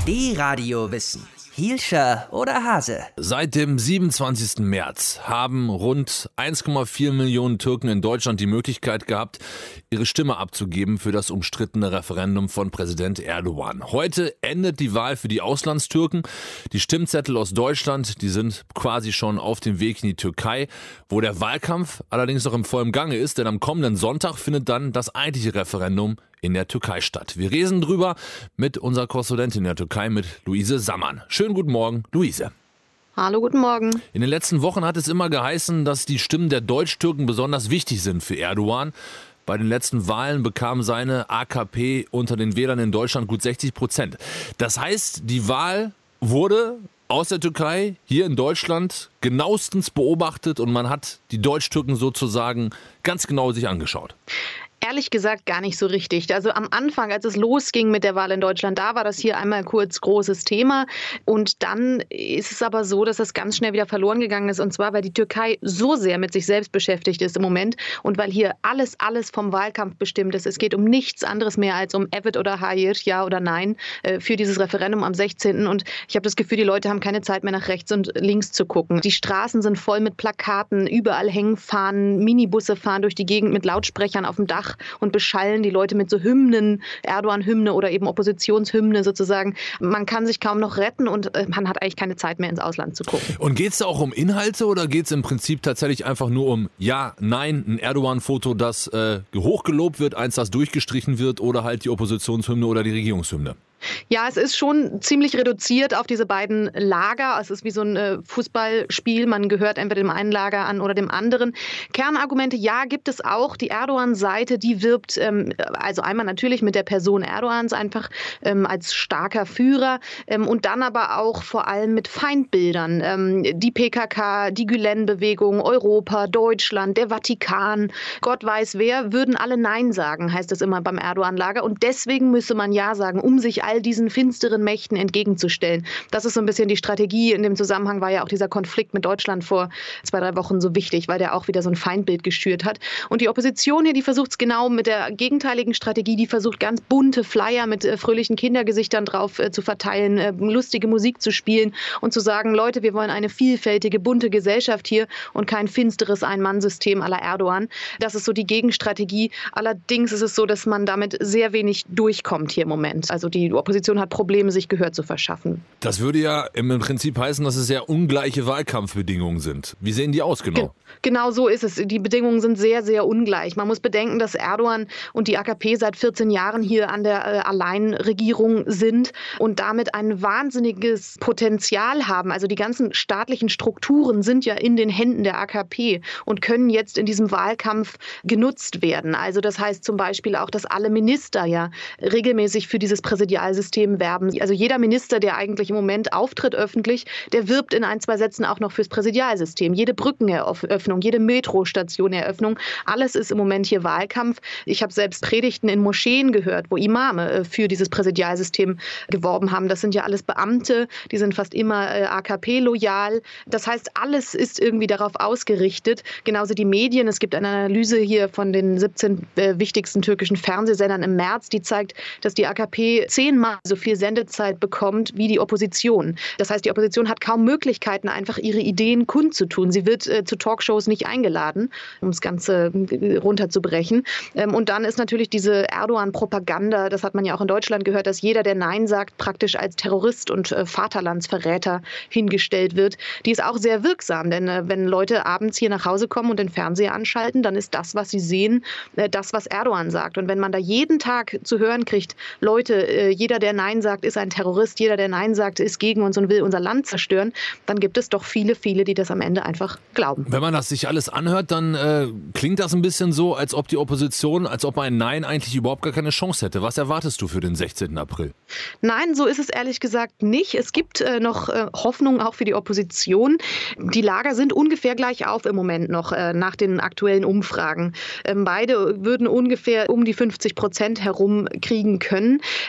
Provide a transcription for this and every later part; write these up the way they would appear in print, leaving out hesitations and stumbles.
D-Radio Wissen. Hielscher oder Hase? Seit dem 27. März haben rund 1,4 Millionen Türken in Deutschland die Möglichkeit gehabt, ihre Stimme abzugeben für das umstrittene Referendum von Präsident Erdogan. Heute endet die Wahl für die Auslandstürken. Die Stimmzettel aus Deutschland, die sind quasi schon auf dem Weg in die Türkei, wo der Wahlkampf allerdings noch im vollen Gange ist, denn am kommenden Sonntag findet dann das eigentliche Referendum in der Türkei statt. Wir reden drüber mit unserer Korrespondentin in der Türkei, mit Luise Samman. Schönen guten Morgen, Luise. Hallo, guten Morgen. In den letzten Wochen hat es immer geheißen, dass die Stimmen der Deutsch-Türken besonders wichtig sind für Erdogan. Bei den letzten Wahlen bekam seine AKP unter den Wählern in Deutschland gut 60%. Das heißt, die Wahl wurde aus der Türkei hier in Deutschland genauestens beobachtet und man hat die Deutsch-Türken sozusagen ganz genau sich angeschaut. Ehrlich gesagt gar nicht so richtig. Also am Anfang, als es losging mit der Wahl in Deutschland, da war das hier einmal kurz großes Thema. Und dann ist es aber so, dass das ganz schnell wieder verloren gegangen ist. Und zwar, weil die Türkei so sehr mit sich selbst beschäftigt ist im Moment und weil hier alles vom Wahlkampf bestimmt ist. Es geht um nichts anderes mehr als um Evet oder Hayır, ja oder nein, für dieses Referendum am 16. Und ich habe das Gefühl, die Leute haben keine Zeit mehr nach rechts und links zu gucken. Die Straßen sind voll mit Plakaten, überall hängen Fahnen, Minibusse fahren durch die Gegend mit Lautsprechern auf dem Dach und beschallen die Leute mit so Hymnen, Erdogan-Hymne oder eben Oppositionshymne sozusagen. Man kann sich kaum noch retten und man hat eigentlich keine Zeit mehr ins Ausland zu gucken. Und geht es da auch um Inhalte oder geht es im Prinzip tatsächlich einfach nur um Ja, Nein, ein Erdogan-Foto, das hochgelobt wird, eins, das durchgestrichen wird oder halt die Oppositionshymne oder die Regierungshymne? Ja, es ist schon ziemlich reduziert auf diese beiden Lager. Es ist wie so ein Fußballspiel. Man gehört entweder dem einen Lager an oder dem anderen. Kernargumente, ja, gibt es auch. Die Erdogan-Seite, die wirbt also einmal natürlich mit der Person Erdogans einfach als starker Führer und dann aber auch vor allem mit Feindbildern. Die PKK, die Gülen-Bewegung, Europa, Deutschland, der Vatikan, Gott weiß wer, würden alle Nein sagen, heißt es immer beim Erdogan-Lager. Und deswegen müsse man Ja sagen, um sich all diesen finsteren Mächten entgegenzustellen. Das ist so ein bisschen die Strategie. In dem Zusammenhang war ja auch dieser Konflikt mit Deutschland vor 2-3 Wochen so wichtig, weil der auch wieder so ein Feindbild geschürt hat. Und die Opposition hier, die versucht es genau mit der gegenteiligen Strategie. Die versucht ganz bunte Flyer mit fröhlichen Kindergesichtern drauf zu verteilen, lustige Musik zu spielen und zu sagen, Leute, wir wollen eine vielfältige, bunte Gesellschaft hier und kein finsteres Ein-Mann-System à la Erdogan. Das ist so die Gegenstrategie. Allerdings ist es so, dass man damit sehr wenig durchkommt hier im Moment. Also die Opposition hat Probleme, sich Gehör zu verschaffen. Das würde ja im Prinzip heißen, dass es sehr ungleiche Wahlkampfbedingungen sind. Wie sehen die aus genau? Genau so ist es. Die Bedingungen sind sehr, sehr ungleich. Man muss bedenken, dass Erdogan und die AKP seit 14 Jahren hier an der Alleinregierung sind und damit ein wahnsinniges Potenzial haben. Also die ganzen staatlichen Strukturen sind ja in den Händen der AKP und können jetzt in diesem Wahlkampf genutzt werden. Also das heißt zum Beispiel auch, dass alle Minister ja regelmäßig für dieses Präsidialsystem werben. Also jeder Minister, der eigentlich im Moment auftritt öffentlich, der wirbt in 1-2 Sätzen auch noch fürs Präsidialsystem. Jede Brückeneröffnung, jede Metrostationeröffnung, alles ist im Moment hier Wahlkampf. Ich habe selbst Predigten in Moscheen gehört, wo Imame für dieses Präsidialsystem geworben haben. Das sind ja alles Beamte, die sind fast immer AKP-loyal. Das heißt, alles ist irgendwie darauf ausgerichtet. Genauso die Medien. Es gibt eine Analyse hier von den 17 wichtigsten türkischen Fernsehsendern im März, die zeigt, dass die AKP 10-mal so viel Sendezeit bekommt wie die Opposition. Das heißt, die Opposition hat kaum Möglichkeiten, einfach ihre Ideen kundzutun. Sie wird zu Talkshows nicht eingeladen, um das Ganze runterzubrechen. Und dann ist natürlich diese Erdogan-Propaganda, das hat man ja auch in Deutschland gehört, dass jeder, der Nein sagt, praktisch als Terrorist und Vaterlandsverräter hingestellt wird. Die ist auch sehr wirksam, denn wenn Leute abends hier nach Hause kommen und den Fernseher anschalten, dann ist das, was sie sehen, das, was Erdogan sagt. Und wenn man da jeden Tag zu hören kriegt, Leute, jeder, der Nein sagt, ist ein Terrorist, jeder, der Nein sagt, ist gegen uns und will unser Land zerstören, dann gibt es doch viele, die das am Ende einfach glauben. Wenn man das sich alles anhört, dann klingt das ein bisschen so, als ob die Opposition, als ob ein Nein eigentlich überhaupt gar keine Chance hätte. Was erwartest du für den 16. April? Nein, so ist es ehrlich gesagt nicht. Es gibt noch Hoffnung auch für die Opposition. Die Lager sind ungefähr gleich auf im Moment noch nach den aktuellen Umfragen. Beide würden ungefähr um die 50% herum kriegen können. Aber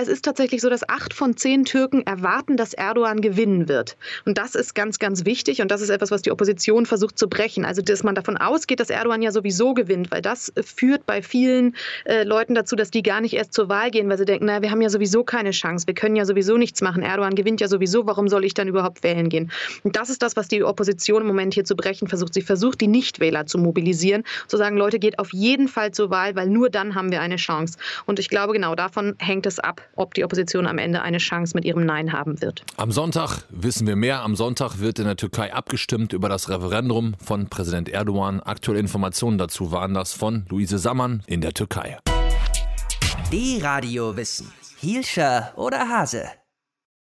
es ist tatsächlich so, dass 8 von 10 Türken erwarten, dass Erdogan gewinnen wird. Und das ist ganz, ganz wichtig und das ist etwas, was die Opposition versucht zu brechen. Also, dass man davon ausgeht, dass Erdogan ja sowieso gewinnt, weil das führt bei vielen Leuten dazu, dass die gar nicht erst zur Wahl gehen, weil sie denken, naja, wir haben ja sowieso keine Chance, wir können ja sowieso nichts machen. Erdogan gewinnt ja sowieso, warum soll ich dann überhaupt wählen gehen? Und das ist das, was die Opposition im Moment hier zu brechen versucht. Sie versucht, die Nichtwähler zu mobilisieren, zu sagen, Leute, geht auf jeden Fall zur Wahl, weil nur dann haben wir eine Chance. Und ich glaube, genau davon hängt es ab, ob die Opposition am Ende eine Chance mit ihrem Nein haben wird. Am Sonntag wissen wir mehr. Am Sonntag wird in der Türkei abgestimmt über das Referendum von Präsident Erdogan. Aktuelle Informationen dazu waren das von Luise Sammann in der Türkei. Die Radio Wissen. Hielscher oder Hase?